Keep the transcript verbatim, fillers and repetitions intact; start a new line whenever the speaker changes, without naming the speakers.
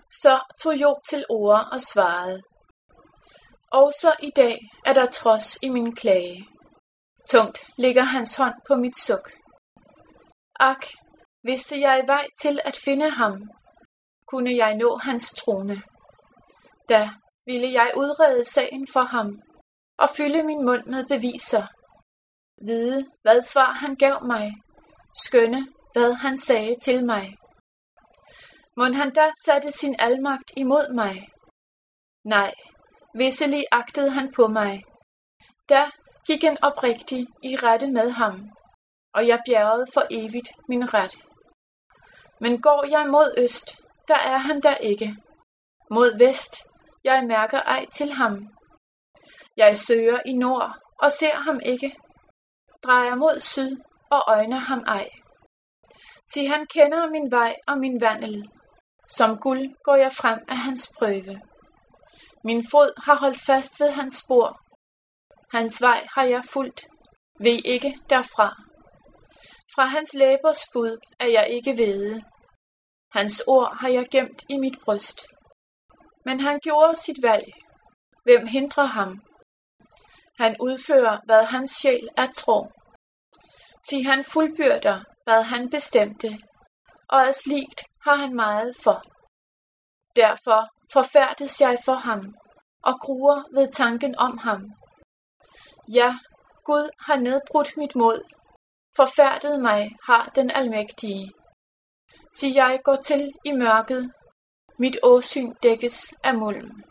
Så tog Job til orde og svarede: Også i dag er der trods i min klage. Tungt ligger hans hånd på mit suk. Ak, vidste jeg vej til at finde ham, kunne jeg nå hans trone. Da ville jeg udrede sagen for ham og fylde min mund med beviser. Vide, hvad svar han gav mig, skønne, hvad han sagde til mig. Mon han da satte sin almagt imod mig? Nej, visselig agtede han på mig. Da gik en oprigtig i rette med ham, og jeg bjergede for evigt min ret. Men går jeg mod øst, der er han der ikke. Mod vest, jeg mærker ej til ham. Jeg søger i nord og ser ham ikke. Drejer mod syd og øjner ham ej. Til han kender min vej og min vandel. Som guld går jeg frem af hans prøve. Min fod har holdt fast ved hans spor. Hans vej har jeg fulgt, ved ikke derfra. Fra hans læbers bud er jeg ikke vede. Hans ord har jeg gemt i mit bryst. Men han gjorde sit valg. Hvem hindrer ham? Han udfører, hvad hans sjæl er tro. Til han fuldbyrder, hvad han bestemte, og af sligt har han meget for. Derfor forfærdes jeg for ham, og gruer ved tanken om ham. Ja, Gud har nedbrudt mit mod, forfærdet mig har den almægtige. Til jeg går til i mørket, mit åsyn dækkes af mulm.